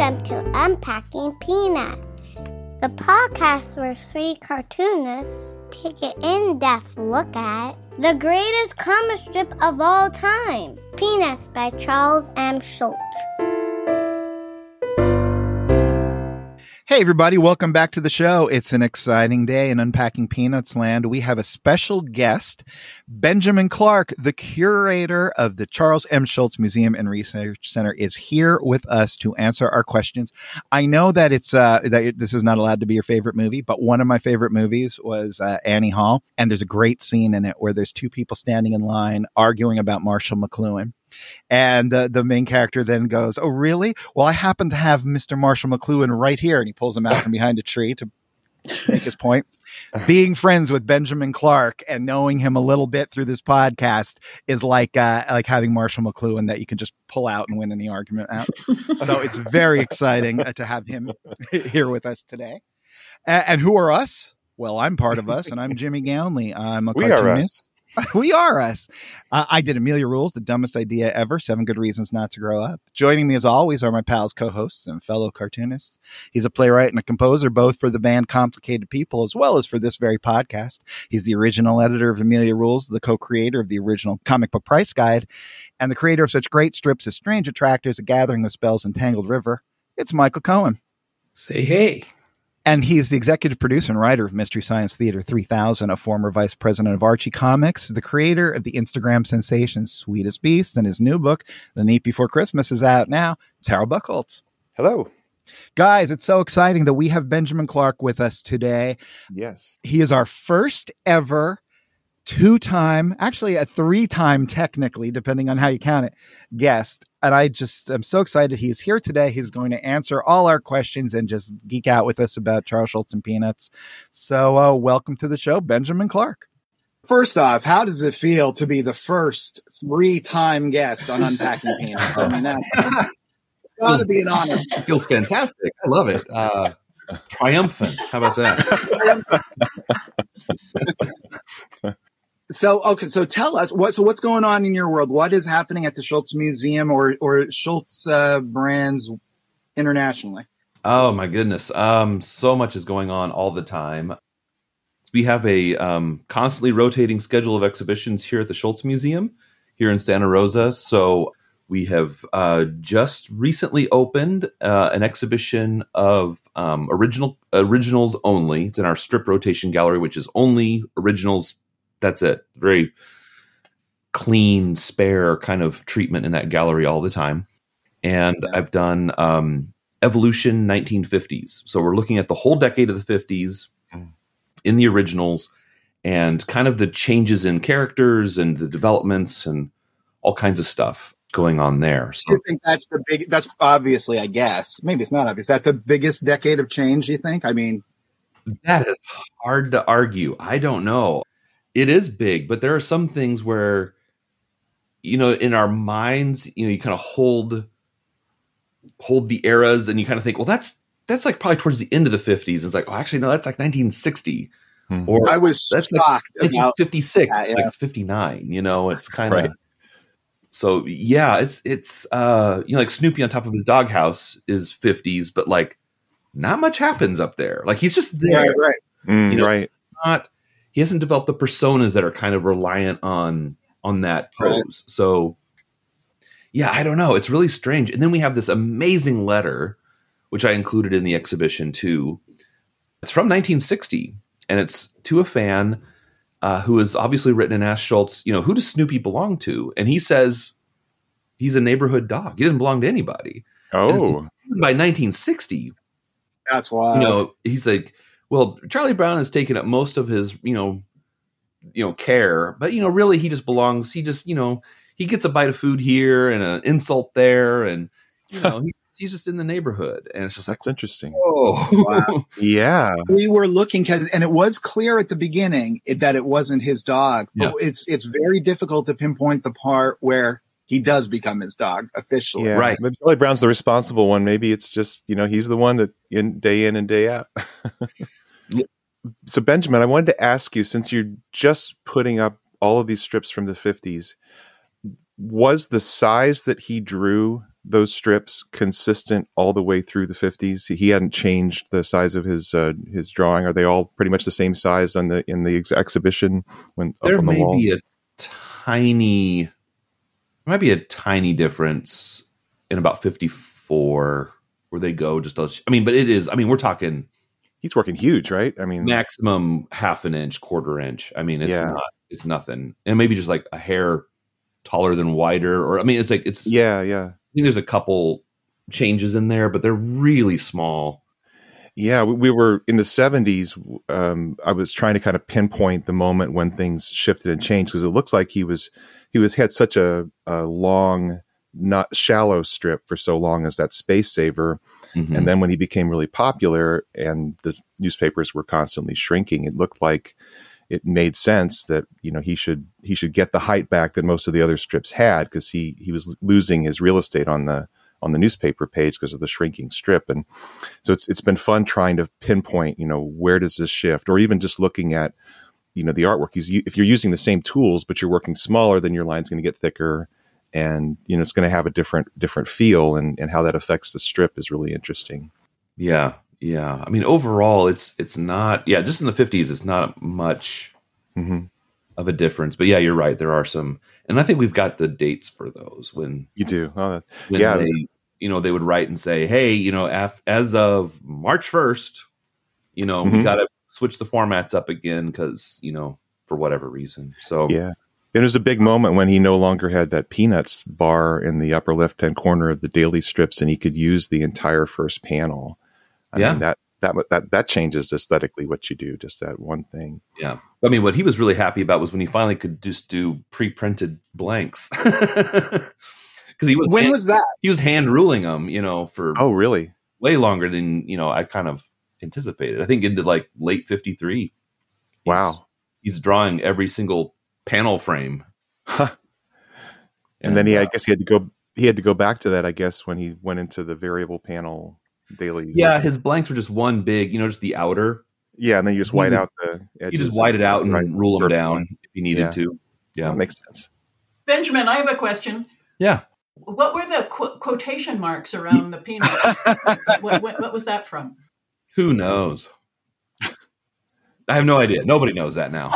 Welcome to Unpacking Peanuts, the podcast where three cartoonists take an in-depth look at the greatest comic strip of all time, Peanuts by Charles M. Schulz. Hey everybody, welcome back to the show. It's an exciting day in Unpacking Peanuts land. We have a special guest, Benjamin Clark, the curator of the Charles M. Schulz Museum and Research Center, is here with us to answer our questions. I know that it's that this is not allowed to be your favorite movie, but one of my favorite movies was Annie Hall, and there's a great scene in it where there's two people standing in line arguing about Marshall McLuhan. And the main character then goes, "Oh, really? Well, I happen to have Mr. Marshall McLuhan right here." And he pulls him out from behind a tree to make his point. Being friends with Benjamin Clark and knowing him a little bit through this podcast is like having Marshall McLuhan that you can just pull out and win any argument out. So it's very exciting to have him here with us today. And who are us? Well, I'm part of us, and I'm Jimmy Gownley. I'm a cartoonist. We are us. I did Amelia Rules, the dumbest idea ever, 7 good reasons not to grow up. Joining me as always are my pals, co-hosts, and fellow cartoonists. He's a playwright and a composer, both for the band Complicated People as well as for this very podcast. He's the original editor of Amelia Rules, the co-creator of the original comic book price guide, and the creator of such great strips as Strange Attractors, A Gathering of Spells, and Tangled River. It's Michael Cohen. Say hey. And he's the executive producer and writer of Mystery Science Theater 3000, a former vice president of Archie Comics, the creator of the Instagram sensation Sweetest Beast, and his new book, The Night Before Christmas, is out now. It's Harold Buchholz. Hello. Guys, it's so exciting that we have Benjamin Clark with us today. Yes. He is our first ever 2-time, actually a 3-time technically, depending on how you count it, guest. And I just am so excited he's here today. He's going to answer all our questions and just geek out with us about Charles Schulz and Peanuts. So welcome to the show, Benjamin Clark. First off, how does it feel to be the first 3-time guest on Unpacking Peanuts? I mean, it's got to be an honor. It feels fantastic. I love it. Triumphant. How about that? So tell us what's going on in your world. What is happening at the Schulz Museum or Schulz brands internationally? Oh my goodness. So much is going on all the time. We have a constantly rotating schedule of exhibitions here at the Schulz Museum here in Santa Rosa. So we have just recently opened an exhibition of originals only. It's in our strip rotation gallery, which is only originals. That's it. Very clean, spare kind of treatment in that gallery all the time. And I've done Evolution 1950s. So we're looking at the whole decade of the 50s in the originals and kind of the changes in characters and the developments and all kinds of stuff going on there. So you think that's obviously, I guess, maybe it's not obvious. Is that the biggest decade of change, you think? I mean, that is hard to argue. I don't know. It is big, but there are some things where, in our minds, you kind of hold the eras and you kind of think, well, that's like probably towards the end of the 50s. It's like, oh, actually, no, that's like 1960. Or I was that's shocked. Like 1956. Yeah. It's like 59, it's kind of, right. So yeah, it's like Snoopy on top of his doghouse is 50s, but like not much happens up there. Like he's just there. Yeah, right. Right. He hasn't developed the personas that are kind of reliant on that pose. Right. So, yeah, I don't know. It's really strange. And then we have this amazing letter, which I included in the exhibition too. It's from 1960, and it's to a fan who has obviously written and asked Schulz, who does Snoopy belong to? And he says he's a neighborhood dog. He doesn't belong to anybody. Oh. By 1960. That's wild. He's like, well, Charlie Brown has taken up most of his, care, but really he just belongs. He just, he gets a bite of food here and an insult there, and he's just in the neighborhood, and it's just like, that's interesting. Oh, wow. Yeah. We were looking at, and it was clear at the beginning that it wasn't his dog. But it's very difficult to pinpoint the part where he does become his dog officially. Yeah. Right. But Charlie Brown's the responsible one. Maybe it's just, he's the one that day in and day out. So Benjamin, I wanted to ask you, since you're just putting up all of these strips from the 50s, was the size that he drew those strips consistent all the way through the 50s? He hadn't changed the size of his drawing. Are they all pretty much the same size in the exhibition when There up on the may walls? be might be a tiny difference in about 54 where they go just, but it is, we're talking He's working huge, right? I mean, maximum half an inch, quarter inch. Yeah. It's nothing. And maybe just like a hair taller than wider, or, it's, yeah. I think there's a couple changes in there, but they're really small. Yeah, we were in the 70s. I was trying to kind of pinpoint the moment when things shifted and changed, because it looks like he had such a long, not shallow strip for so long as that Space Saver. Mm-hmm. And then when he became really popular and the newspapers were constantly shrinking, it looked like it made sense that, he should get the height back that most of the other strips had, because he was losing his real estate on the newspaper page because of the shrinking strip. And so it's been fun trying to pinpoint, where does this shift, or even just looking at, the artwork. If you're using the same tools, but you're working smaller, then your line's going to get thicker, and, it's going to have a different feel, and how that affects the strip is really interesting. Yeah. Yeah. Overall it's not, just in the 50s, it's not much of a difference, but yeah, you're right. There are some, and I think we've got the dates for those when you do. When they would write and say, hey, as of March 1st, we got to switch the formats up again because, for whatever reason. So yeah. It was a big moment when he no longer had that Peanuts bar in the upper left-hand corner of the daily strips, and he could use the entire first panel. I mean, that changes aesthetically what you do, just that one thing. Yeah. What he was really happy about was when he finally could just do pre-printed blanks. Because was that? He was hand ruling them, for really way longer than I kind of anticipated. I think into like late 53. Wow. He's drawing every single panel frame. Huh. And then I guess he had to go back to that, I guess, when he went into the variable panel dailies. Yeah, his blanks were just one big, just the outer. Yeah, and then you just white out the edges. You just white it out and rule them down if you needed to. Yeah, that makes sense. Benjamin, I have a question. Yeah. What were the quotation marks around the peanuts? what was that from? Who knows? I have no idea. Nobody knows that now.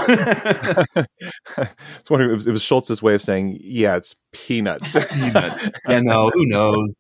It's wondering, it was Schultz's way of saying, yeah, it's peanuts. Peanuts. Yeah, no, who knows?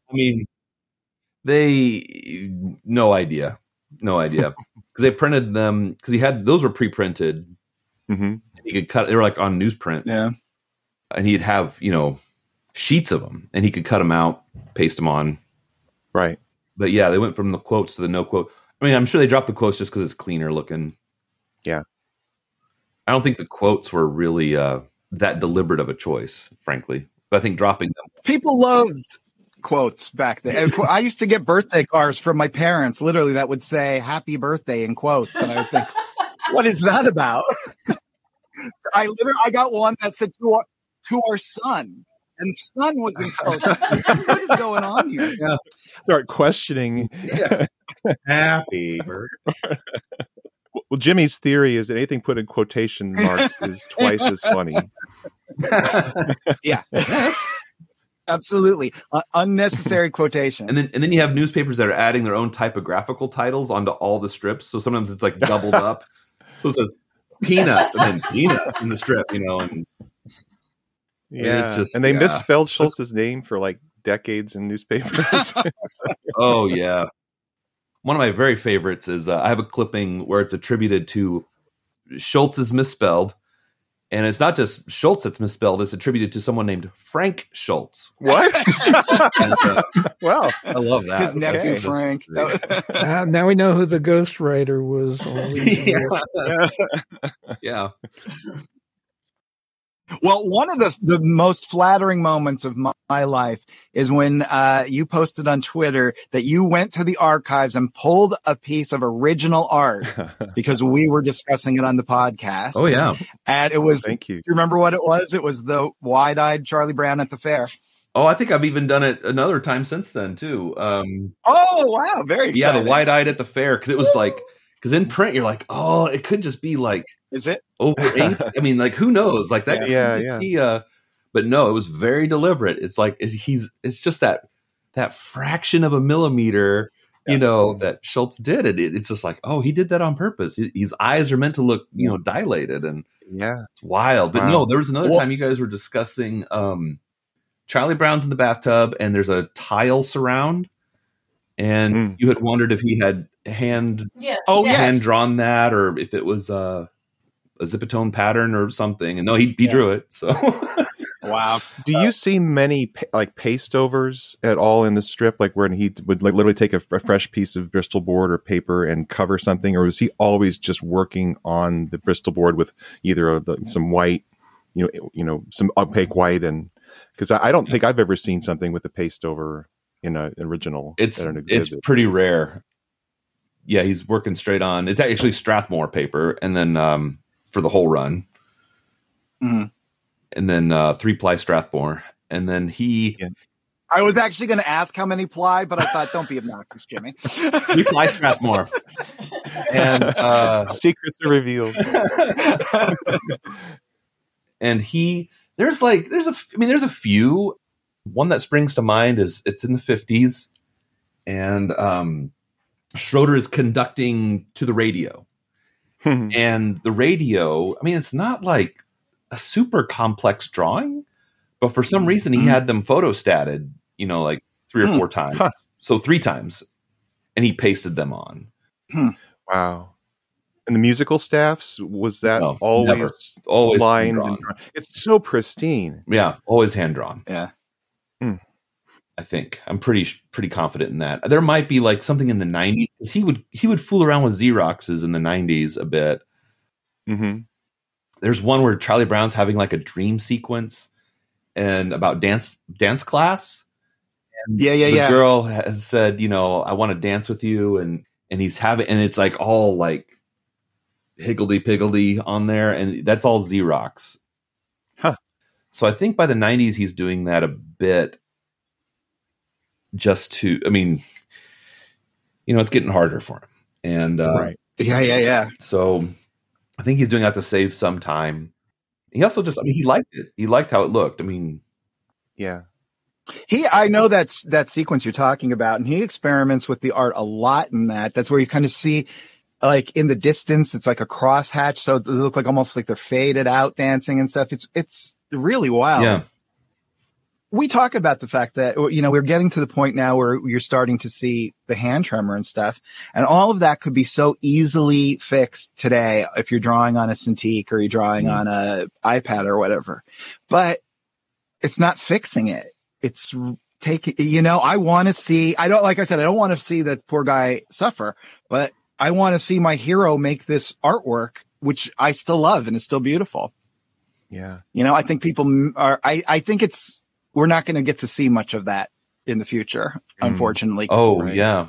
No idea. Because they printed them, because those were pre-printed. Mm-hmm. He could cut, they were like on newsprint. Yeah. And he'd have, sheets of them, and he could cut them out, paste them on. Right. But yeah, they went from the quotes to the no quote. I'm sure they dropped the quotes just because it's cleaner looking. Yeah. I don't think the quotes were really that deliberate of a choice, frankly. But I think dropping them. People loved quotes back then. I used to get birthday cards from my parents, literally, that would say "Happy Birthday" in quotes, and I would think, "What is that about?" I got one that said "to our son," and "son" was in quotes. What is going on here? Yeah. Start questioning. Yeah. Happy birthday. Well, Jimmy's theory is that anything put in quotation marks is twice as funny. Yeah. Absolutely. Unnecessary quotation. And then you have newspapers that are adding their own typographical titles onto all the strips. So sometimes it's like doubled up. So it says peanuts and then peanuts in the strip, and yeah. Just, and they misspelled Schultz's name for like decades in newspapers. Oh, yeah. One of my very favorites is I have a clipping where it's attributed to Schultz is misspelled. And it's not just Schultz that's misspelled. It's attributed to someone named Frank Schultz. What? And, wow. I love that. His nephew, Frank. Now we know who the ghostwriter was. Yeah. Well, one of the most flattering moments of my life is when you posted on Twitter that you went to the archives and pulled a piece of original art because we were discussing it on the podcast. Oh, yeah. And it was, thank you. Do you remember what it was? It was the wide-eyed Charlie Brown at the fair. Oh, I think I've even done it another time since then, too. Oh, wow. Very exciting. Yeah, the wide-eyed at the fair. Because it was like, because in print, you're like, oh, it could just be like, is it over 8? Like, who knows? Like that. Yeah. Be, but no, it was very deliberate. It's like, it's just that that fraction of a millimeter, that Schultz did. It's just like, oh, he did that on purpose. His eyes are meant to look, dilated, and it's wild. But no, there was another time you guys were discussing Charlie Brown's in the bathtub, and there's a tile surround, and you had wondered if he had hand drawn that, or if it was a Zipatone pattern or something. And no, he drew it. So wow. Do you see many paste overs at all in the strip, like where he would literally take a fresh piece of Bristol board or paper and cover something, or was he always just working on the Bristol board with either some white, some opaque white? And because I don't think I've ever seen something with a paste over in an original. At an exhibit. It's pretty rare. Yeah, he's working straight on. It's actually Strathmore paper, and then for the whole run, and then 3-ply Strathmore, and then he. Yeah. I was actually going to ask how many ply, but I thought, don't be obnoxious, Jimmy. 3-ply Strathmore, and secrets are revealed. And there's a few. One that springs to mind is it's in the 50s, and Schroeder is conducting to the radio. And the radio, it's not like a super complex drawing, but for some reason he had them photostatted, like 3 or 4 times. Huh. So 3 times, and he pasted them on. Wow. And the musical staffs, was that always lined? It's so pristine. Yeah, always hand drawn. Yeah. I think I'm pretty confident in that. There might be like something in the 90s, because he would fool around with Xeroxes in the 90s a bit. Mm-hmm. There's one where Charlie Brown's having like a dream sequence and about dance class. And the girl has said, I want to dance with you, and he's having, and it's like all like higgledy-piggledy on there, and that's all Xerox. Huh. So I think by the 90s he's doing that a bit. Just to, it's getting harder for him. And, right. Yeah. So I think he's doing that to save some time. He also just, he liked it. He liked how it looked. Yeah. I know that sequence you're talking about, and he experiments with the art a lot in that. That's where you kind of see, like in the distance, it's like a crosshatch. So they look like almost like they're faded out dancing and stuff. It's really wild. Yeah. We talk about the fact that, we're getting to the point now where you're starting to see the hand tremor and stuff. And all of that could be so easily fixed today if you're drawing on a Cintiq or you're drawing on a iPad or whatever. But it's not fixing it. It's taking, I want to see, I don't want to see that poor guy suffer, but I want to see my hero make this artwork, which I still love and is still beautiful. Yeah. I think people are, I think we're not going to get to see much of that in the future, unfortunately. Oh, right. Yeah.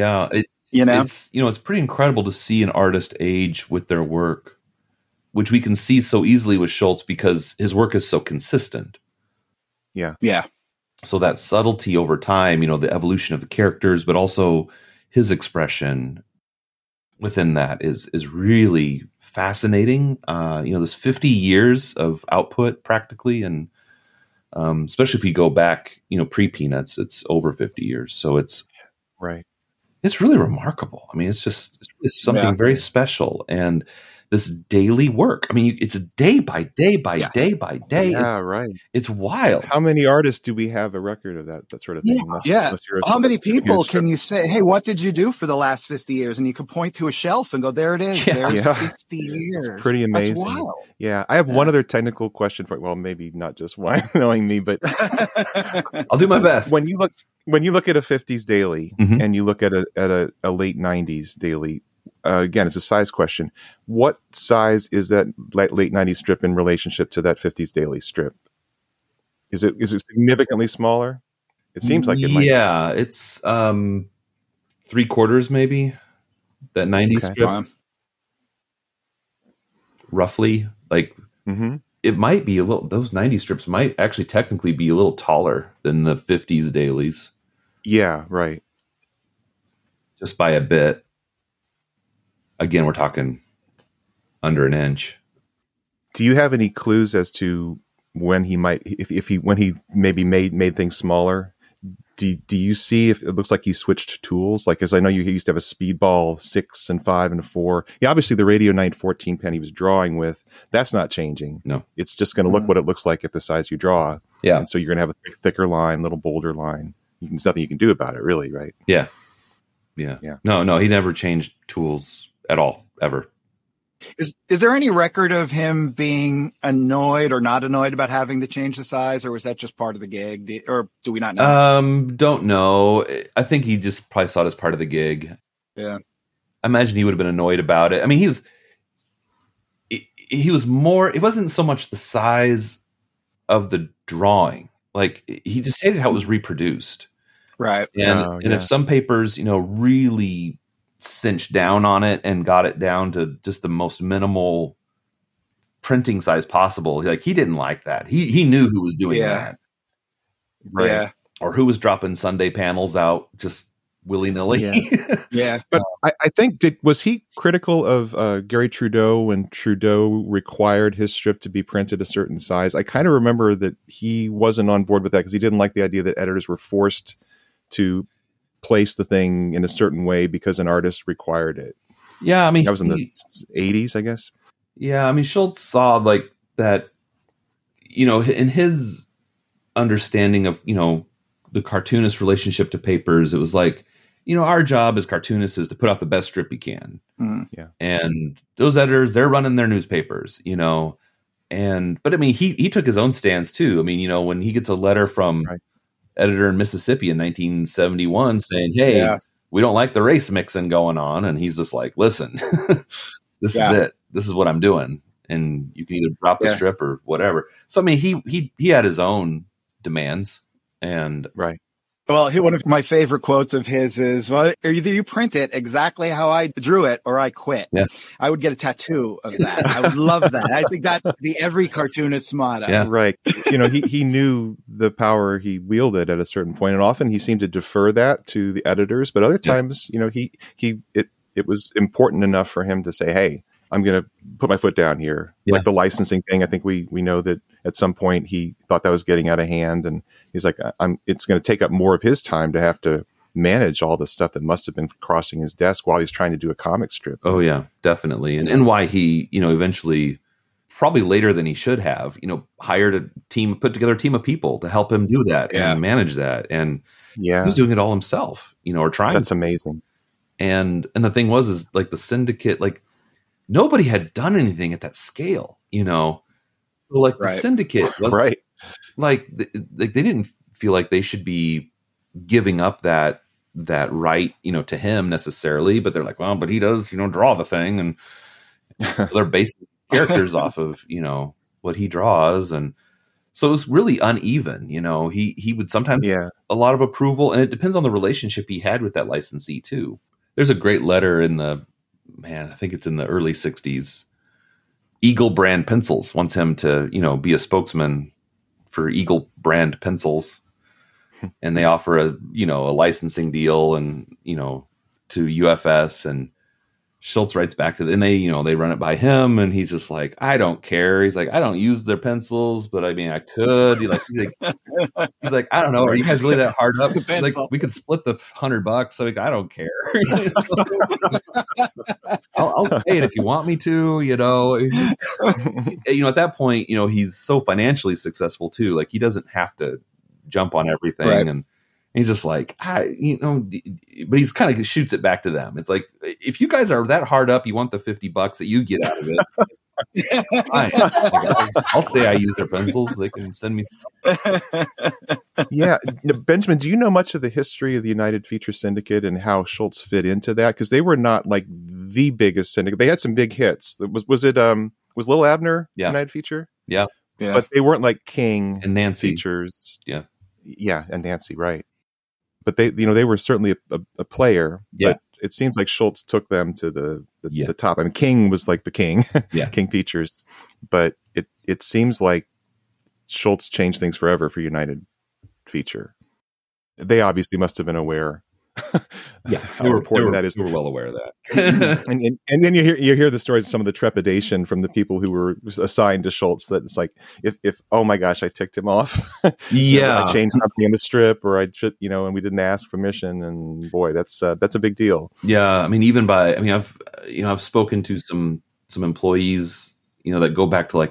It's pretty incredible to see an artist age with their work, which we can see so easily with Schultz because his work is so consistent. Yeah. Yeah. So that subtlety over time, the evolution of the characters, but also his expression within that is really fascinating. This 50 years of output practically, and especially if you go back, pre-Peanuts, it's over 50 years. So it's right. It's really remarkable. It's something very special. And this daily work, it's a day by day by day by day. Yeah, right. It's wild. How many artists do we have a record of that sort of thing? How many people can you say, hey, what did you do for the last 50 years? And you can point to a shelf and go, there it is. There's 50 years. It's pretty amazing. That's wild. Yeah. I have one other technical question for, well, maybe not just one knowing me, but I'll do my best. When you look at a 50s daily and you look at a late 90s daily, again, it's a size question. What size is that late 90s strip in relationship to that 50s daily strip? Is it significantly smaller? It seems like it might. Yeah, it's 3/4 maybe. That 90s strip. Roughly. It might be a little, those 90s strips might actually technically be a little taller than the 50s dailies. Yeah, right. Just by a bit. Again, we're talking under an inch. Do you have any clues as to when he might, when he maybe made things smaller? Do you see if it looks like he switched tools? Like, as I know he used to have a Speedball 6 and 5 and 4. Yeah, obviously the Radio 914 pen he was drawing with, that's not changing. No. It's just going to look what it looks like at the size you draw. Yeah. And so you're going to have a thicker line, little bolder line. There's nothing you can do about it, really, right? Yeah. Yeah. No, he never changed tools at all, ever. Is there any record of him being annoyed or not annoyed about having to change the size, or was that just part of the gig? Or do we not know? Don't know. I think he just probably saw it as part of the gig. Yeah. I imagine he would have been annoyed about it. I mean, he was more, it wasn't so much the size of the drawing. Like, he just hated how it was reproduced. Right. And if some papers, really cinched down on it and got it down to just the most minimal printing size possible, like, he didn't like that. He knew who was doing that. Right. Yeah. Or who was dropping Sunday panels out just willy-nilly. Yeah. But I think, was he critical of Gary Trudeau when Trudeau required his strip to be printed a certain size? I kind of remember that he wasn't on board with that because he didn't like the idea that editors were forced to place the thing in a certain way because an artist required it. Yeah, I mean, that was in the 80s, I guess. Yeah, I mean, Schultz saw like that, in his understanding of, the cartoonist relationship to papers, it was like, our job as cartoonists is to put out the best strip we can. Yeah. And those editors, they're running their newspapers, but I mean, he took his own stance too. I mean, when he gets a letter from editor in Mississippi in 1971 saying, hey, we don't like the race mixing going on. And he's just like, listen, this is it. This is what I'm doing. And you can either drop the strip or whatever. So, I mean, he had his own demands and Well, one of my favorite quotes of his is, well, either you print it exactly how I drew it or I quit. Yeah. I would get a tattoo of that. I would love that. I think that's every cartoonist's motto. Yeah. Right. He knew the power he wielded at a certain point, and often he seemed to defer that to the editors, but other times, it was important enough for him to say, hey, I'm going to put my foot down here. Yeah. Like the licensing thing. I think we know that at some point he thought that was getting out of hand, and he's like, it's going to take up more of his time to have to manage all the stuff that must have been crossing his desk while he's trying to do a comic strip. Oh yeah, definitely. And why he, eventually, probably later than he should have, hired put together a team of people to help him do that and manage that. And he was doing it all himself, or trying. That's amazing. And the thing was like the syndicate, like nobody had done anything at that scale, So like the syndicate was like they didn't feel like they should be giving up that right, to him necessarily, but they're like, well, but he does, draw the thing, and they're basing characters off of, what he draws. And so it was really uneven, he would sometimes a lot of approval, and it depends on the relationship he had with that licensee too. There's a great letter I think it's in the early 60s. Eagle brand pencils wants him to, be a spokesman for Eagle brand pencils. And they offer a licensing deal and, to UFS, and Schultz writes back to them, and they run it by him, and he's just like, I don't care. He's like, I don't use their pencils, but I mean, I could. He's like, I don't know. Are you guys really that hard up? Like, we could split the $100. So like, I don't care. I'll say it if you want me to, at that point, he's so financially successful too. Like, he doesn't have to jump on everything. And he's just like, but he's kind of shoots it back to them. It's like, if you guys are that hard up, you want the $50 that you get out of it. Fine. I'll say I use their pencils. They can send me stuff. Yeah. Benjamin, do you know much of the history of the United Feature Syndicate and how Schultz fit into that? Because they were not like the biggest syndicate. They had some big hits. Was Lil Abner United Feature? Yeah. But they weren't like King and Nancy features. Yeah, and Nancy, right? But they were certainly a player. Yeah. But it seems like Schultz took them to the top. I mean, King was like the king. King Features. But it seems like Schultz changed things forever for United Feature. They obviously must have been aware Yeah, how important that is. They were well aware of that. and then you hear the stories of some of the trepidation from the people who were assigned to Schultz, that it's like, if oh my gosh, I ticked him off. Yeah, I changed something in the strip, or I should, and we didn't ask permission, and boy, that's a big deal. Yeah, I mean, I've spoken to some employees, that go back to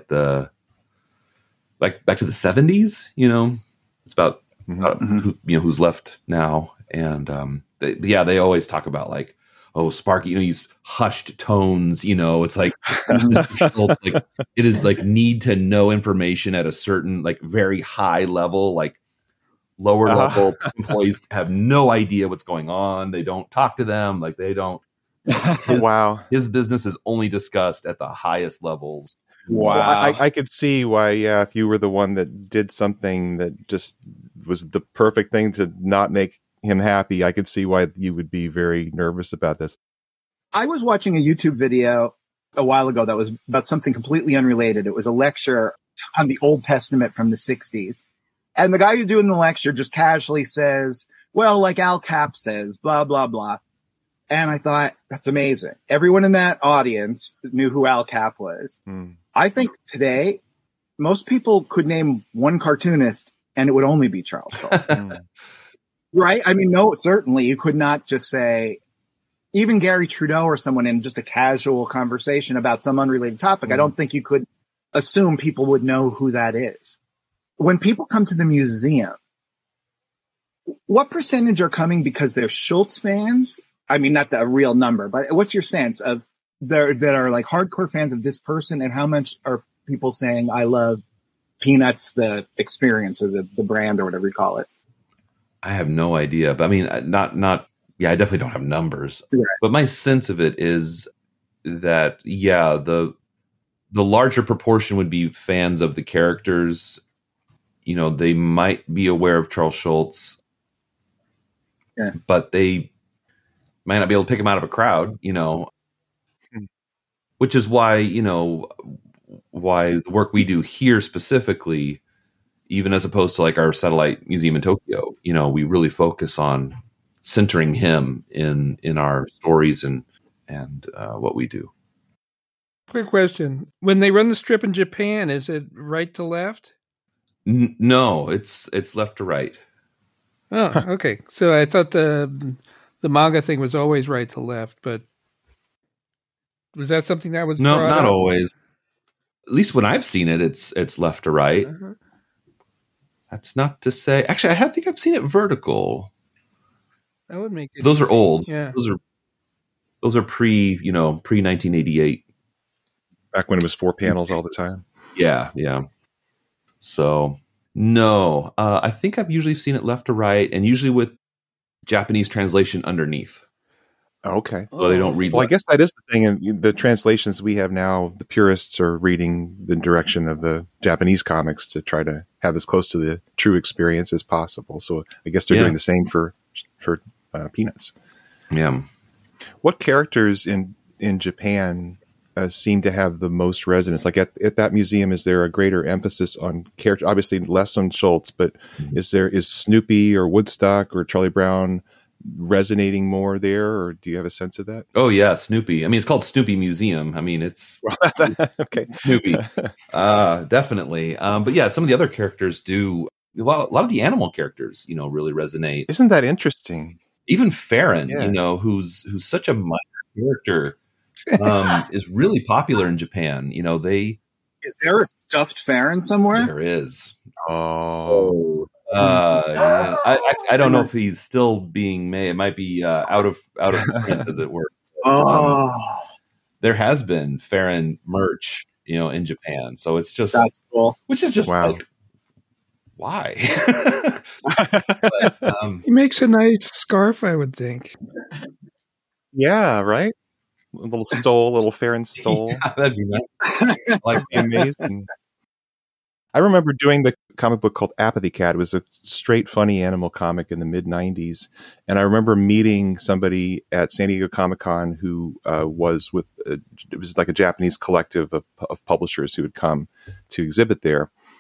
back to the 70s. It's about who's left now, and they always talk about like, oh, Sparky, use hushed tones. It's like, like it is like need to know information at a certain like very high level, like lower level employees have no idea what's going on. They don't talk to them. Like they don't. Wow. His business is only discussed at the highest levels. Wow. Well, I could see why, if you were the one that did something that just was the perfect thing to not make him happy, I could see why you would be very nervous about this. I was watching a YouTube video a while ago that was about something completely unrelated. It was a lecture on the Old Testament from the 60s. And the guy who's doing the lecture just casually says, well, like Al Cap says, blah, blah, blah. And I thought, that's amazing. Everyone in that audience knew who Al Cap was. I think today, most people could name one cartoonist and it would only be Charles Schultz. Right? I mean, no, certainly you could not just say, even Gary Trudeau or someone in just a casual conversation about some unrelated topic. I don't think you could assume people would know who that is. When people come to the museum, what percentage are coming because they're Schultz fans? I mean, not the real number, but what's your sense of that are like hardcore fans of this person, and how much are people saying, I love Peanuts, the experience, or the brand, or whatever you call it? I have no idea, but I mean, I definitely don't have numbers, right. But my sense of it is that, the larger proportion would be fans of the characters. They might be aware of Charles Schultz, but they might not be able to pick him out of a crowd, which is why, why the work we do here specifically, even as opposed to like our satellite museum in Tokyo, we really focus on centering him in our stories and what we do. Quick question. When they run the strip in Japan, is it right to left? No, it's left to right. Oh, okay. So I thought the manga thing was always right to left, but was that something that was not up? always? At least when I've seen it, it's left to right. Uh-huh. That's not to say. Actually, I think I've seen it vertical. That would make it. Those easy. are old. Yeah. Those are pre 1988. Back when it was 4 panels all the time. Yeah. So no, I think I've usually seen it left to right, and usually with Japanese translation underneath. Okay. So they don't read. Well, I guess that is the thing. In the translations we have now, the purists are reading the direction of the Japanese comics to try to have as close to the true experience as possible. So I guess they're doing the same for Peanuts. Yeah. What characters in Japan seem to have the most resonance? Like at that museum, is there a greater emphasis on character? Obviously less on Schultz, but is Snoopy or Woodstock or Charlie Brown resonating more there, or do you have a sense of that? Oh yeah, Snoopy. I mean, it's called Snoopy Museum. I mean, it's okay. Snoopy, definitely. But yeah, some of the other characters do. A lot of the animal characters, really resonate. Isn't that interesting? Even Farron, who's such a minor character, is really popular in Japan. Is there a stuffed Farron somewhere? There is. Oh. I don't know if he's still being made. It might be out of print, as it were. There has been Farron merch, in Japan. So it's just that's cool. Which is just like, why? But, he makes a nice scarf, I would think. Yeah, right. A little Farron stole. Yeah, that'd be nice. Like amazing. I remember doing the comic book called Apathy Cat. It was a straight, funny animal comic in the mid-'90s. And I remember meeting somebody at San Diego Comic-Con who was with, it was like a Japanese collective of publishers who had come to exhibit there.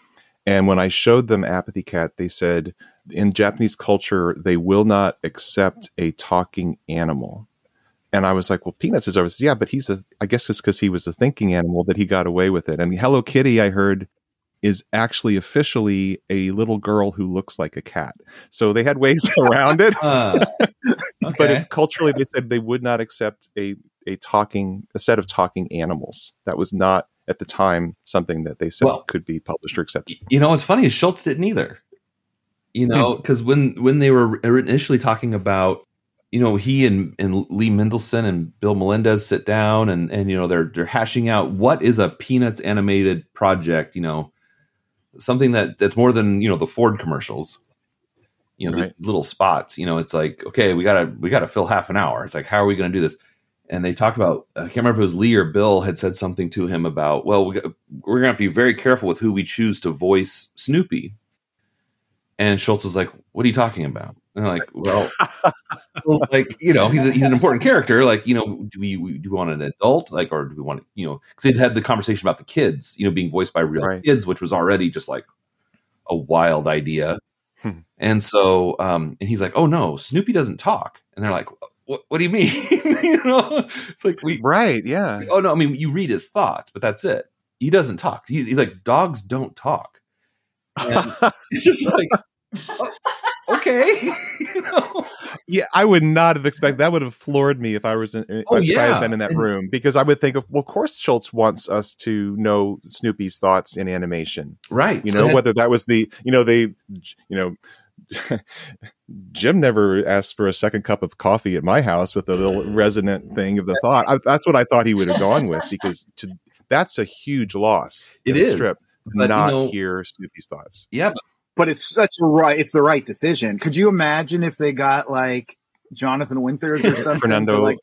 And when I showed them Apathy Cat, they said in Japanese culture, they will not accept a talking animal. And I was like, well, Peanuts is always, yeah, but I guess it's because he was a thinking animal that he got away with it. And Hello Kitty, I heard, is actually officially a little girl who looks like a cat. So they had ways around it. Okay. But culturally, they said they would not accept a set of talking animals. That was not, at the time, something that they said could be published or accepted. You know, what's funny is Schultz didn't either. You know, because when they were initially talking about, you know, he and Lee Mendelson and Bill Melendez sit down and you know, they're hashing out what is a Peanuts animated project, you know, something that's more than, you know, the Ford commercials, you know, these little spots, you know, it's like, okay, we gotta fill half an hour. It's like, how are we going to do this? And they talked about, I can't remember if it was Lee or Bill had said something to him about, well, we're going to have to be very careful with who we choose to voice Snoopy. And Schultz was like, what are you talking about? And they're like, well, like, you know, he's an important character. Like, you know, do we want an adult? Like, or do we want, you know, because they'd had the conversation about the kids, you know, being voiced by real kids, which was already just like a wild idea. And so, and he's like, oh no, Snoopy doesn't talk. And they're like, what do you mean? You know, it's like yeah. Oh no, I mean, you read his thoughts, but that's it. He doesn't talk. He's like, dogs don't talk. And it's just like, okay. You know? Yeah, I would not have expected that. Would have floored me if I was if I had been in that room, because I would think of, well, of course Schultz wants us to know Snoopy's thoughts in animation, right? You know, whether that was Jim never asked for a second cup of coffee at my house with a little resonant thing of the thought. That's what I thought he would have gone with, because that's a huge loss. It is. Strip, but, not you know, hear Snoopy's thoughts. Yeah, but it's the right decision. Could you imagine if they got like Jonathan Winters or something? Fernando, like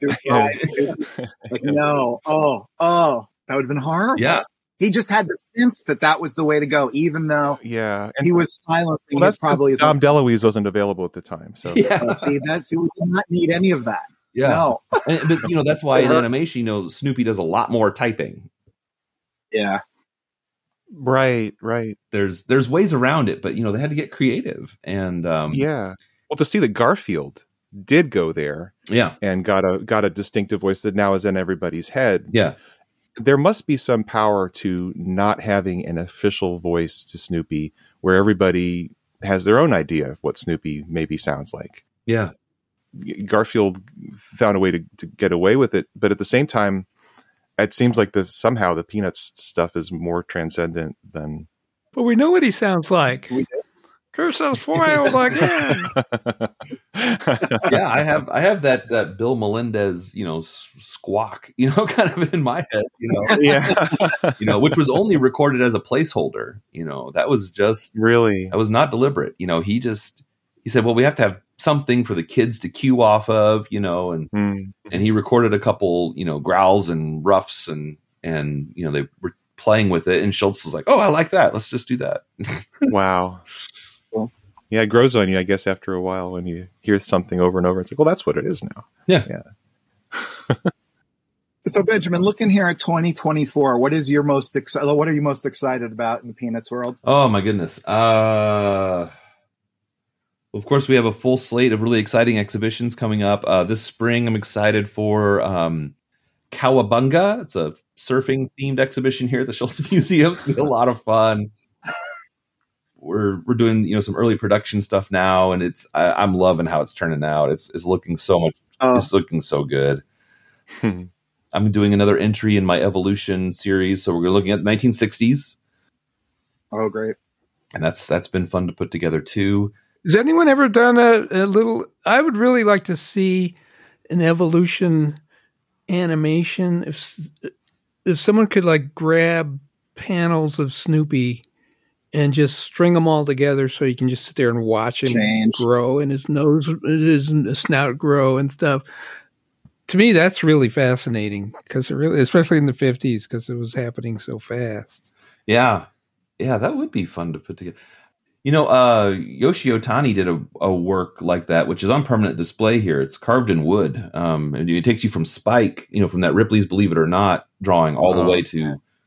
no, that would have been horrible. Yeah. He just had the sense that was the way to go, even though he was silencing. Well, that's probably Dom DeLuise wasn't available at the time. So we did not need any of that. Yeah, no. But you know, that's why in animation, you know, Snoopy does a lot more typing. Yeah, right. There's ways around it, but you know, they had to get creative. And well, to see that Garfield did go there, and got a distinctive voice that now is in everybody's head. Yeah. There must be some power to not having an official voice to Snoopy, where everybody has their own idea of what Snoopy maybe sounds like. Yeah. Garfield found a way to get away with it, but at the same time, it seems like somehow the Peanuts stuff is more transcendent than. But we know what he sounds like. Curse us foiled again. Yeah, I have that Bill Melendez, you know, squawk, you know, kind of in my head, you know. Yeah. You know, which was only recorded as a placeholder. You know, that was just that was not deliberate. You know, he said, well, we have to have something for the kids to cue off of, you know, and he recorded a couple, you know, growls and ruffs and you know, they were playing with it, and Schultz was like, oh, I like that. Let's just do that. Wow. Yeah, it grows on you, I guess, after a while when you hear something over and over. It's like, well, that's what it is now. Yeah. So, Benjamin, looking here at 2024, what are you most excited about in the Peanuts world? Oh my goodness. Of course, we have a full slate of really exciting exhibitions coming up this spring. I'm excited for Cowabunga. It's a surfing themed exhibition here at the Schultz Museum. It's going to be a lot of fun. We're doing, you know, some early production stuff now, and I'm loving how it's turning out. It's looking so much. It's looking so good. I'm doing another entry in my Evolution series, so we're looking at 1960s. Oh, great! And that's been fun to put together too. Has anyone ever done a little? I would really like to see an Evolution animation. If someone could like grab panels of Snoopy and just string them all together so you can just sit there and watch him grow and his nose, his snout grow and stuff. To me, that's really fascinating because it really, especially in the 50s, because it was happening so fast. Yeah. Yeah, that would be fun to put together. You know, Yoshi Otani did a work like that, which is on permanent display here. It's carved in wood. And it takes you from Spike, you know, from that Ripley's Believe It or Not drawing all the way to,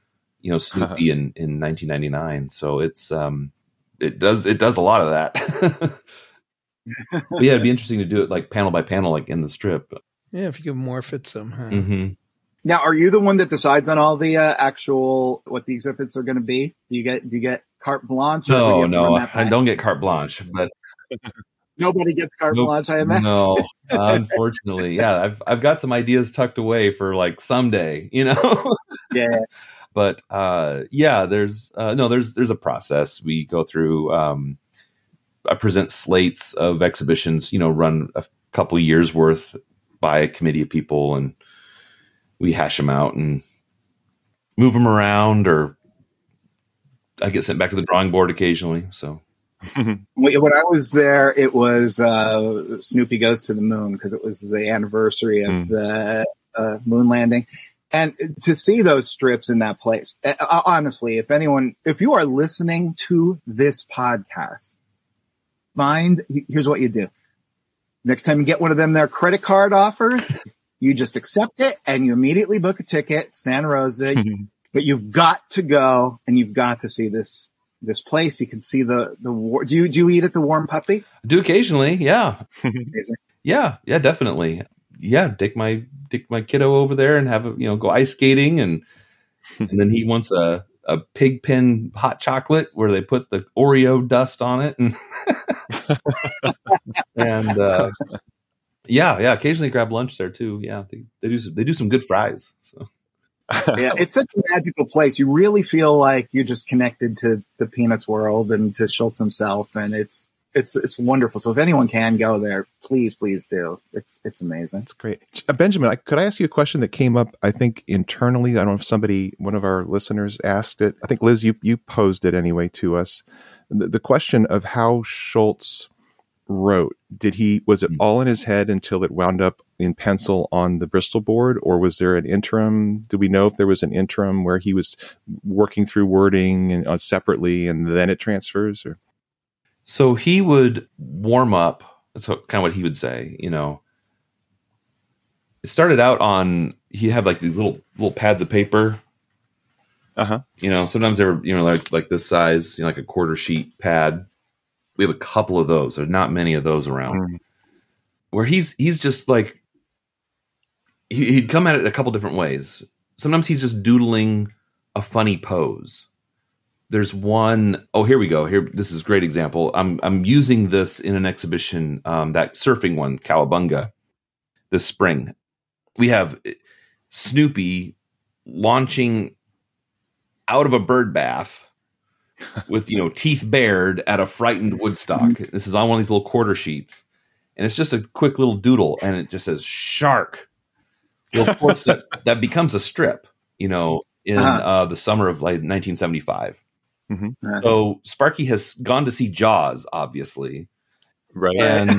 Snoopy in 1999. So it's it does a lot of that. But yeah, it'd be interesting to do it like panel by panel, like in the strip. Yeah, if you could morph it somehow. Mm-hmm. Now, are you the one that decides on all the actual what the exhibits are going to be? Do you get carte blanche? No, I don't get carte blanche, but nobody gets carte blanche. I imagine. No, unfortunately, yeah, I've got some ideas tucked away for like someday, Yeah. But there's a process we go through. I present slates of exhibitions, run a couple years worth by a committee of people, and we hash them out and move them around, or I get sent back to the drawing board occasionally. So when I was there, it was Snoopy Goes to the Moon, because it was the anniversary of the moon landing. And to see those strips in that place, honestly, if you are listening to this podcast, here's what you do. Next time you get one of them, their credit card offers, you just accept it and you immediately book a ticket, Santa Rosa. But you've got to go and you've got to see this place. You can see the do you eat at the Warm Puppy? I do occasionally, yeah. Amazing. Yeah, definitely. Yeah, take my kiddo over there and have go ice skating, and then he wants a pig pen hot chocolate where they put the Oreo dust on it, and and occasionally grab lunch there too. Yeah, they do some good fries. So. Yeah, it's such a magical place. You really feel like you're just connected to the Peanuts world and to Schulz himself, and it's wonderful. So if anyone can go there, please do. It's amazing. It's great. Benjamin, could I ask you a question that came up, I think, internally? I don't know if one of our listeners asked it. I think, Liz, you posed it anyway to us. The question of how Schulz wrote. Was it all in his head until it wound up in pencil on the Bristol board, or was there an interim? Do we know if there was an interim where he was working through wording and separately and then it transfers? Or? So he would warm up. That's kind of what he would say. It started out on, he had like these little pads of paper. Sometimes they were like this size, like a quarter sheet pad. We have a couple of those. There's not many of those around. Where he's just like, he'd come at it a couple different ways. Sometimes he's just doodling a funny pose. There's one, here we go. Here, this is a great example. I'm using this in an exhibition, that surfing one, Cowabunga, this spring. We have Snoopy launching out of a bird bath with teeth bared at a frightened Woodstock. This is on one of these little quarter sheets, and it's just a quick little doodle, and it just says shark. Well, of course, that becomes a strip, in the summer of like 1975. So Sparky has gone to see Jaws, obviously, right,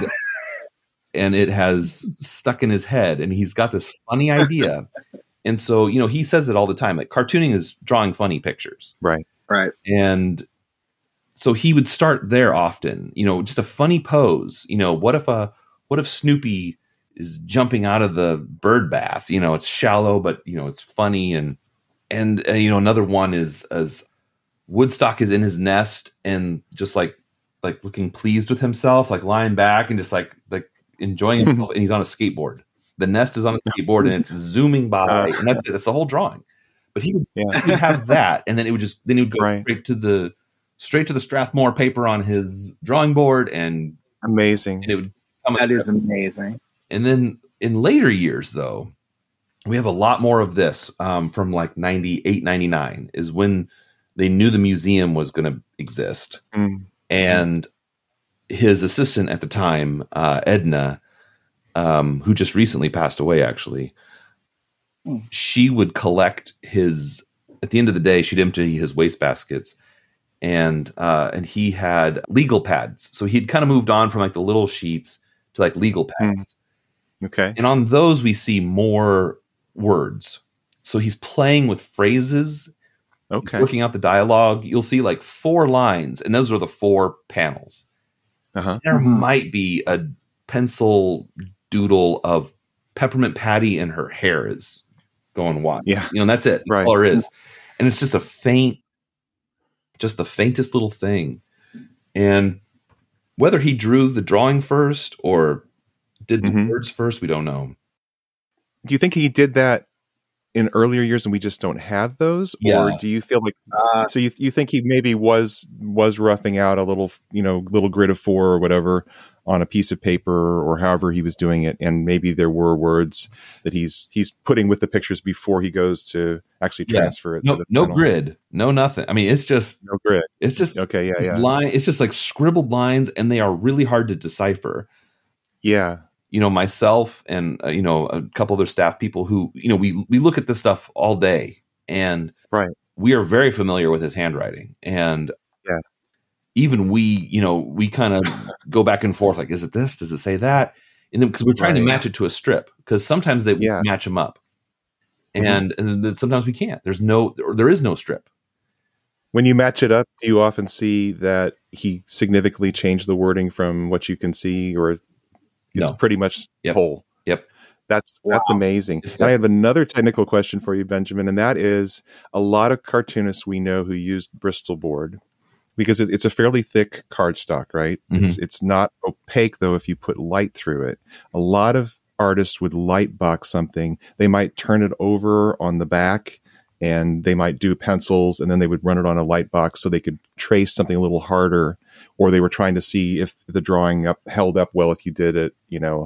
and it has stuck in his head, and he's got this funny idea, and so he says it all the time. Like, cartooning is drawing funny pictures, right. Right. And so he would start there often, just a funny pose. What if Snoopy is jumping out of the bird bath? It's shallow, but it's funny. And another one is as Woodstock is in his nest and just like looking pleased with himself, like lying back and just like enjoying himself. And he's on a skateboard. The nest is on a skateboard and it's zooming by, and that's it. That's the whole drawing. But he would have that, and then he would go straight to the Strathmore paper on his drawing board, and amazing. And it would come. That is amazing. And then in later years, though, we have a lot more of this from like 98, 99 is when they knew the museum was going to exist, and his assistant at the time, Edna, who just recently passed away, actually. She would collect at the end of the day, she'd empty his wastebaskets, and he had legal pads. So he'd kind of moved on from like the little sheets to like legal pads. Okay. And on those, we see more words. So he's playing with phrases. Okay. He's working out the dialogue. You'll see like 4 lines, and those are the 4 panels. There might be a pencil doodle of Peppermint Patty and her hair is going wild. Yeah. And that's it. Right. All there is. And it's just the faintest little thing. And whether he drew the drawing first or did the words first, we don't know. Do you think he did that in earlier years and we just don't have those? Yeah. Or do you feel like, so you think he maybe was roughing out a little, little grid of 4 or whatever on a piece of paper or however he was doing it. And maybe there were words that he's putting with the pictures before he goes to actually transfer it. No, to the no panel. grid, no nothing. I mean, it's just No grid. It's just okay. Yeah. line. It's just like scribbled lines, and they are really hard to decipher. Yeah. Myself and a couple other staff people who we look at this stuff all day, and right, we are very familiar with his handwriting, and even we kind of go back and forth, like, is it this? Does it say that? And then because we're trying to match it to a strip, because sometimes they match them up, and then sometimes we can't. There is no strip. When you match it up, do you often see that he significantly changed the wording from what you can see, or it's pretty much whole? Yep. That's amazing. I have another technical question for you, Benjamin, and that is a lot of cartoonists we know who used Bristol board because it's a fairly thick cardstock, right? It's not opaque, though, if you put light through it. A lot of artists would light box something. They might turn it over on the back and they might do pencils and then they would run it on a light box so they could trace something a little harder, or they were trying to see if the drawing held up well if you did it,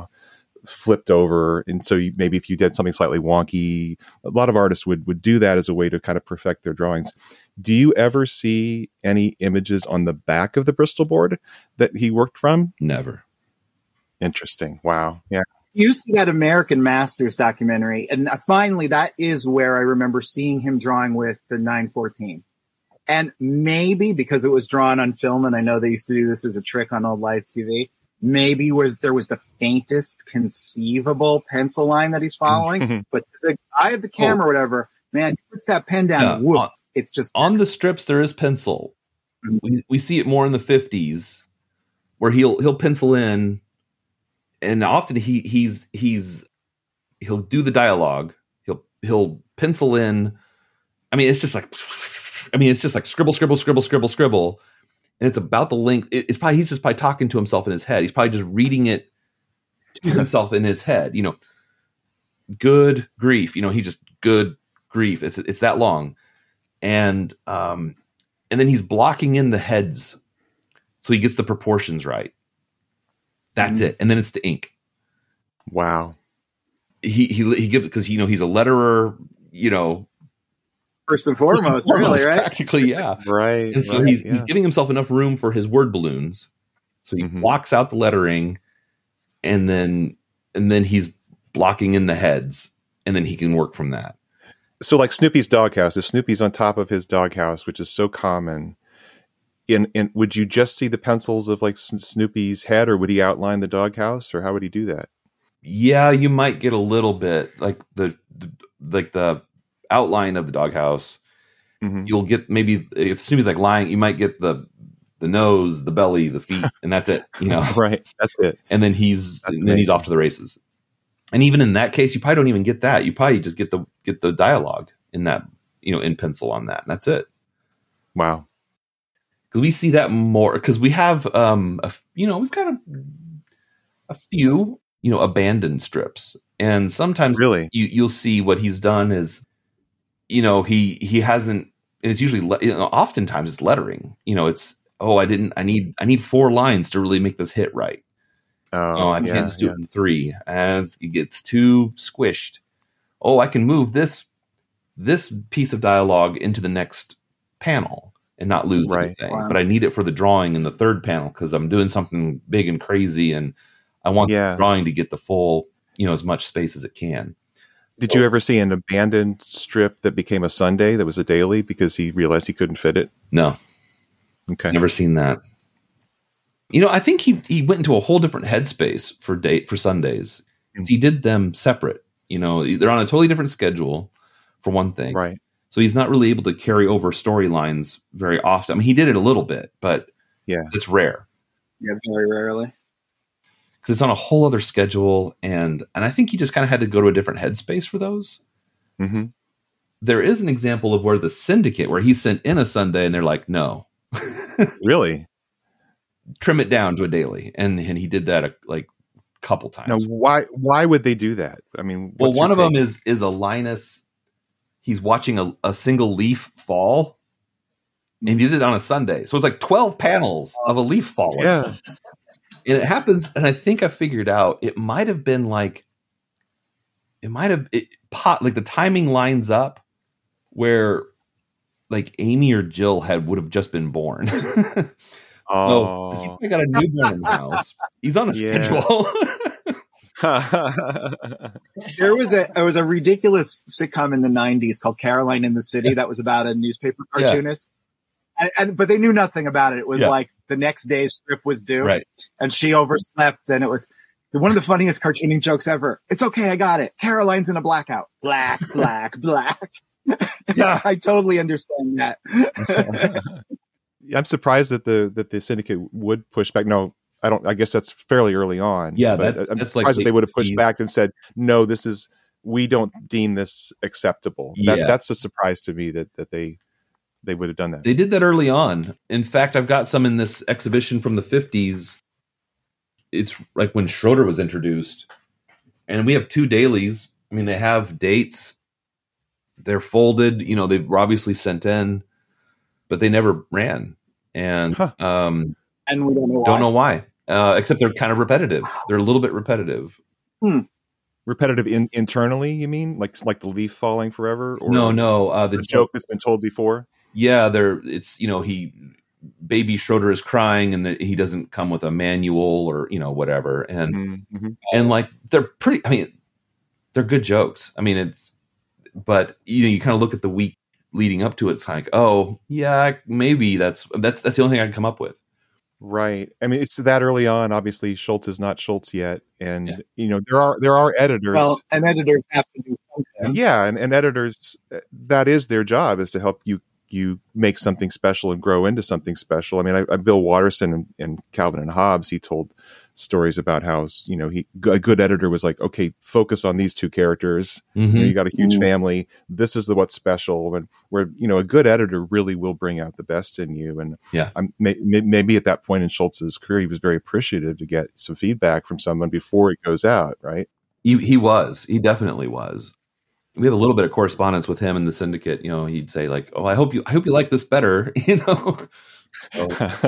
flipped over. And so maybe if you did something slightly wonky, a lot of artists would do that as a way to kind of perfect their drawings. Do you ever see any images on the back of the Bristol board that he worked from? Never. Interesting. Wow. Yeah. You see that American Masters documentary, and finally that is where I remember seeing him drawing with the 914. And maybe because it was drawn on film, and I know they used to do this as a trick on old live TV, maybe there was the faintest conceivable pencil line that he's following. But the eye of the camera, or whatever, man, he puts that pen down. Woof, it's just on the strips. There is pencil. We see it more in the 50s, where he'll pencil in, and often he'll do the dialogue. He'll pencil in. It's just like scribble, scribble, scribble, scribble, scribble. And it's about the length. He's just probably talking to himself in his head. He's probably just reading it to himself in his head. Good grief. He just good grief. It's that long, and then he's blocking in the heads, so he gets the proportions right. That's it, and then it's to ink. Wow. He gives, because he's a letterer. First and foremost, really, right? Practically, yeah. Right. And so he's giving himself enough room for his word balloons. So he blocks out the lettering, and then he's blocking in the heads, and then he can work from that. So like Snoopy's doghouse, if Snoopy's on top of his doghouse, which is so common, would you just see the pencils of like Snoopy's head, or would he outline the doghouse, or how would he do that? Yeah, you might get a little bit like the outline of the doghouse. You'll get, maybe if Snoopy's like lying, you might get the nose, the belly, the feet, and that's it. Right, that's it. And then he's off to the races. And even in that case, you probably don't even get that. You probably just get the dialogue in that, in pencil on that, and that's it. Wow. Because we see that more, because we have we've got a few abandoned strips, and sometimes really you'll see what he's done is, he hasn't, and it's usually oftentimes it's lettering. It's I need 4 lines to really make this hit right. I can't just do it in 3, and it gets too squished. I can move this piece of dialogue into the next panel and not lose anything. Wow. But I need it for the drawing in the 3rd panel because I'm doing something big and crazy, and I want the drawing to get the full, as much space as it can. Did you ever see an abandoned strip that became a Sunday that was a daily because he realized he couldn't fit it? No. Okay. Never seen that. I think he went into a whole different headspace for Sundays. He did them separate. They're on a totally different schedule, for one thing. Right. So he's not really able to carry over storylines very often. He did it a little bit, but it's rare. Yeah, very rarely. Because it's on a whole other schedule, and I think he just kind of had to go to a different headspace for those. there is an example of where the Syndicate, where he sent in a Sunday, and they're like, no, Really? trim it down to a daily, and he did that a couple times. Now, why would they do that? I mean, Well, what's one your of them take? is a Linus. He's watching a single leaf fall, and he did it on a Sunday. So it's like 12 panels of a leaf falling. Yeah. And it happens, and I think I figured out it might have been like the timing lines up where like Amy or Jill would have just been born. Oh. So he's got a newborn in the house. He's on a Yeah. schedule. There was a ridiculous sitcom in the 90s called Caroline in the City that was about a newspaper cartoonist. But they knew nothing about it. It was like the next day's strip was due. Right. And she overslept, and it was one of the funniest cartooning jokes ever. It's okay, I got it. Caroline's in a blackout. Black, black, black. Yeah, I totally understand that. I'm surprised that the Syndicate would push back. No, I don't. I guess that's fairly early on. Yeah, but that's I'm like surprised that they would have pushed 50s. back and said, "No, we don't deem this acceptable." Yeah. That's a surprise to me that they would have done that. They did that early on. In fact, I've got some in this exhibition from the 50s. It's like when Schroeder was introduced. And we have 2 dailies. I mean, they have dates. They're folded. You know, they were obviously sent in, but they never ran. And And we don't know why. don't know why. Except they're kind of repetitive. They're a little bit repetitive. Repetitive internally, you mean? Like the leaf falling forever? Or No. the joke that's been told before? Yeah, it's, you know, baby Schroeder is crying and he doesn't come with a manual or, you know, whatever. And, and like, they're they're good jokes. I mean, but you know, you kind of look at the week leading up to it. It's like, oh yeah, maybe that's the only thing I can come up with. Right. I mean, it's that early on. Obviously, Schultz is not Schultz yet. And, you know, there are editors. Well, and editors have to do something. Yeah. And editors, that is their job, is to help you make something special and grow into something special. I mean, I Bill Watterson and Calvin and Hobbes, he told stories about how, you know, a good editor was like, okay, focus on these 2 characters. You know, you got a huge family. This is what's special. And where, you know, a good editor really will bring out the best in you. And maybe at that point in Schultz's career, he was very appreciative to get some feedback from someone before it goes out. Right. He definitely was. We have a little bit of correspondence with him in the Syndicate. You know, he'd say like, "Oh, I hope you like this better." You know. So.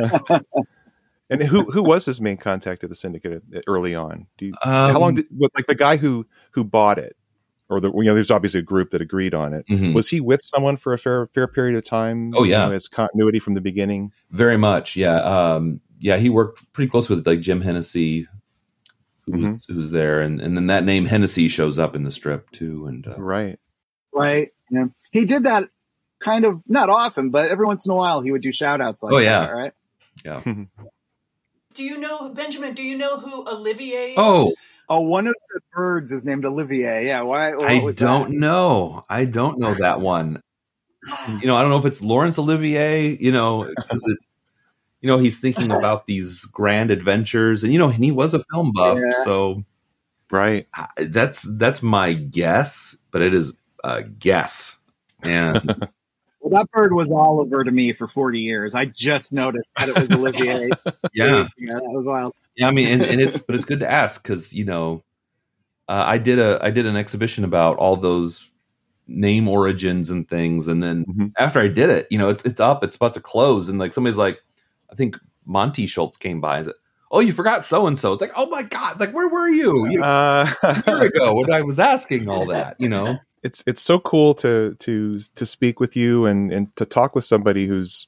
And who was his main contact at the Syndicate early on? How long like the guy who bought it, or there's obviously a group that agreed on it. Was he with someone for a fair period of time? Oh yeah, as continuity from the beginning. Very much, yeah. He worked pretty close with like Jim Hennessy. Who's there, and then that name Hennessy shows up in the strip too, and right. Yeah, he did that kind of not often, but every once in a while he would do shout outs like that, right? Yeah. Do you know, Benjamin, do you know who Olivier is? Oh, one of the birds is named Olivier. Yeah, why? I don't know that one. You know, I don't know if it's Laurence Olivier, you know, because it's, you know, he's thinking about these grand adventures, and you know, and he was a film buff, so right. That's my guess, but it is a guess. And well, that bird was Oliver to me for 40 years. I just noticed that it was Olivier. Yeah, that was wild. Yeah, I mean, and it's good to ask because, you know, I did an exhibition about all those name origins and things, and then after I did it, you know, it's about to close, and like somebody's like, I think Monty Schultz came by and said, "Oh, you forgot so and so." It's like, oh my god! It's like, where were you? A year ago when I was asking all that, you know. It's so cool to speak with you and to talk with somebody who's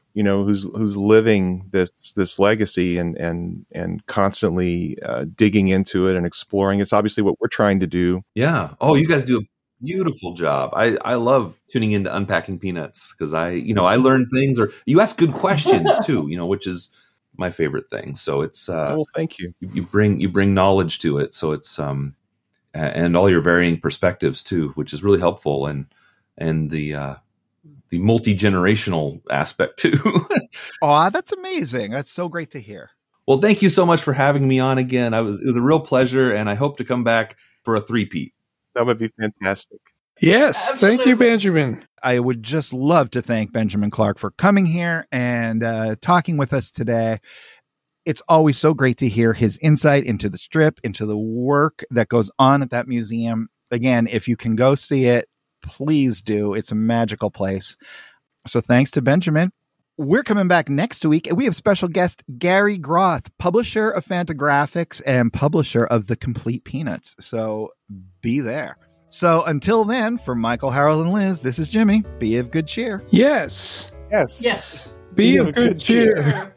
living this legacy and constantly digging into it and exploring. It's obviously what we're trying to do. Yeah. Oh, you guys do a beautiful job. I love tuning into Unpacking Peanuts because I learn things, or you ask good questions too, you know, which is my favorite thing. So it's well, thank you. You bring knowledge to it. So it's and all your varying perspectives too, which is really helpful, and the multi-generational aspect too. Aw, that's amazing. That's so great to hear. Well, thank you so much for having me on again. It was a real pleasure, and I hope to come back for a 3-peat. That would be fantastic. Yes. Thank you, Absolutely. Benjamin. I would just love to thank Benjamin Clark for coming here and talking with us today. It's always so great to hear his insight into the strip, into the work that goes on at that museum. Again, if you can go see it, please do. It's a magical place. So thanks to Benjamin. We're coming back next week. We have special guest Gary Groth, publisher of Fantagraphics and publisher of The Complete Peanuts. So be there. So until then, for Michael, Harold, and Liz, this is Jimmy. Be of good cheer. Yes. Yes. Yes. Be of good cheer.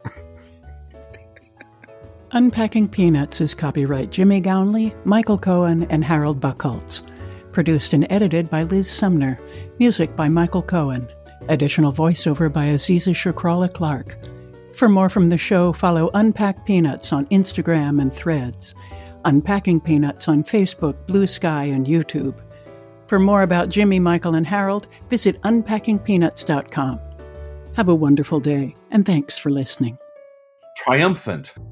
Unpacking Peanuts is copyright Jimmy Gownley, Michael Cohen, and Harold Buchholz. Produced and edited by Liz Sumner. Music by Michael Cohen. Additional voiceover by Aziza Shakrala Clark. For more from the show, follow Unpack Peanuts on Instagram and Threads. Unpacking Peanuts on Facebook, Blue Sky, and YouTube. For more about Jimmy, Michael, and Harold, visit unpackingpeanuts.com. Have a wonderful day, and thanks for listening. Triumphant.